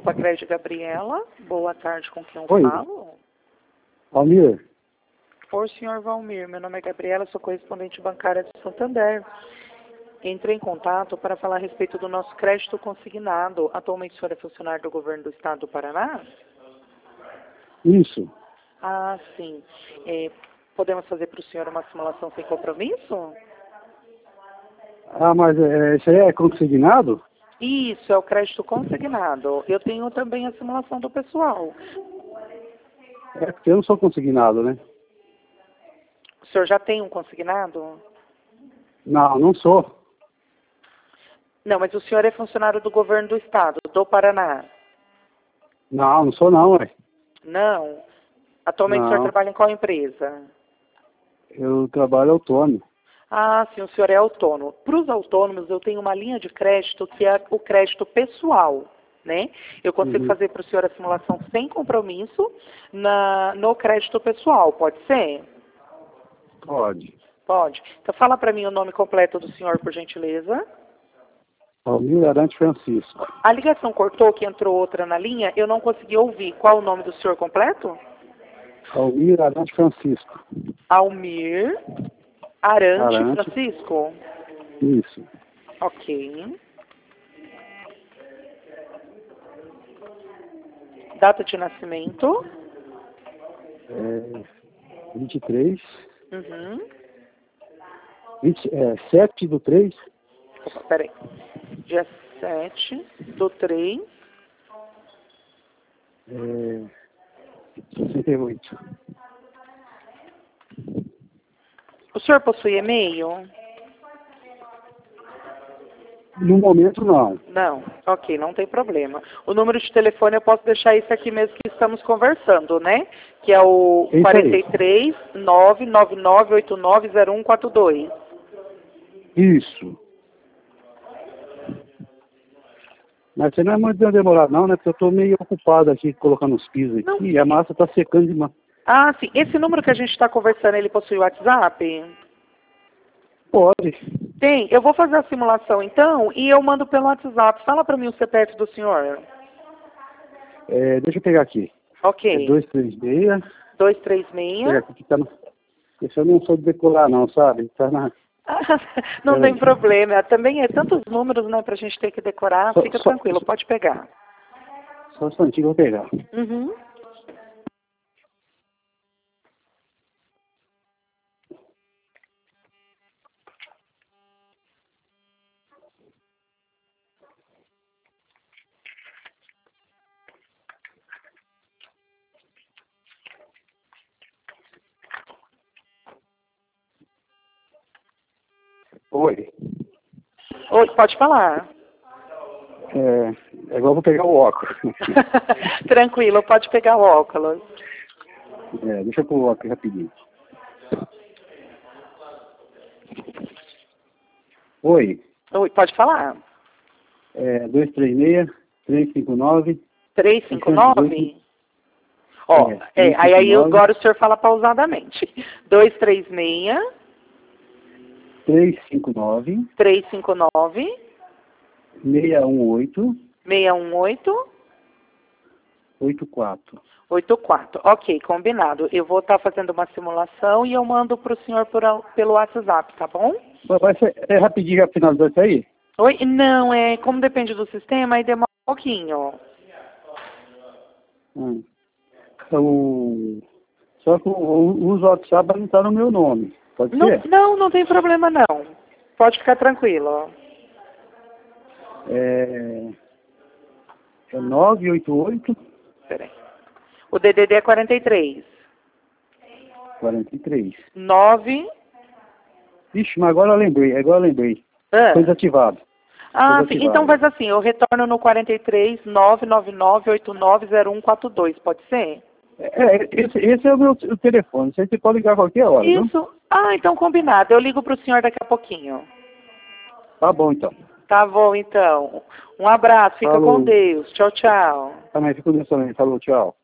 Copa Crédito Gabriela. Boa tarde, com quem eu Oi. falo? Almir, Por senhor Valmir, meu nome é Gabriela, sou correspondente bancária de Santander. Entrei em contato para falar a respeito do nosso crédito consignado. Atualmente o senhor é funcionário do governo do estado do Paraná? isso. Ah, sim. Podemos fazer para o senhor uma simulação sem compromisso? Ah, mas isso aí é consignado? Isso, é o crédito consignado. Eu tenho também a simulação do pessoal. É porque eu não sou consignado, né? O senhor já tem um consignado? Não, não sou. Não, mas o senhor é funcionário do governo do estado, do Paraná? Não, não sou não, ué. Não. Atualmente o senhor Não, trabalha em qual empresa? eu trabalho autônomo. Ah, sim, o senhor é autônomo. Para os autônomos, eu tenho uma linha de crédito que é o crédito pessoal, né? Eu consigo Uhum. fazer para o senhor a simulação sem compromisso no crédito pessoal, pode ser? Pode. Pode. Então fala para mim o nome completo do senhor, por gentileza. Almir Arante Francisco. A ligação cortou, que entrou outra na linha, eu não consegui ouvir. Qual o nome do senhor completo? Almir Arante Francisco. Almir Arante Arante, Francisco. isso. Ok. Data de nascimento. 23, Uhum. 7/3, Opa, peraí. Dia 7/3. 68. O senhor possui e-mail? No momento, não. Não. Ok, não tem problema. O número de telefone eu posso deixar esse aqui mesmo que estamos conversando, né? Que é o É isso aí. 43 999890142. Isso. Mas você não é muito demorado não, né? Porque eu estou meio ocupado aqui, colocando os pisos Não. aqui, e a massa está secando demais. Ah, sim. Esse número que a gente está conversando, ele possui WhatsApp? Pode. Tem. Eu vou fazer a simulação então e eu mando pelo WhatsApp. Fala para mim o CPF do senhor. Deixa eu pegar aqui. É Ok. 236. 236. Pega aqui que tá no... Esse eu não sou de decorar não, sabe? Tá na... Não tem Peraí. problema. Também é tantos números, né, pra gente ter que decorar. Só, Fica só, tranquilo, pode pegar. só um instantinho, vou pegar. Uhum. Oi. Oi, pode falar. Agora eu vou pegar o óculos. Tranquilo, pode pegar o óculos. Deixa eu pôr o óculos rapidinho. Oi. Oi, pode falar. 236, 359, 359? Ó, aí 359, agora o senhor fala pausadamente. 236 359, 359 618, 618 84. 84. Ok, combinado. Eu vou estar fazendo uma simulação e eu mando para o senhor pelo WhatsApp, tá bom? Vai ser rapidinho já finalizar isso aí? Oi? Não, como depende do sistema, aí demora um pouquinho. Hum. Só que o uso WhatsApp não está no meu nome. Pode Não, ser? não tem problema não. Pode ficar tranquilo. É 988 Peraí. O DDD é 43. 43. 9. Ixi, mas agora eu lembrei. Ah, Foi desativado. ah sim. Então Desativado. faz assim, eu retorno no 43 999890142, pode ser? Esse é o meu telefone. Você pode ligar a qualquer hora, viu? Isso. Ah, então combinado. Eu ligo para o senhor daqui a pouquinho. Tá bom, então. Tá bom, então. Um abraço. Fica com Falou. Deus. Tchau, tchau. Também fico nessa também. Falou, tchau.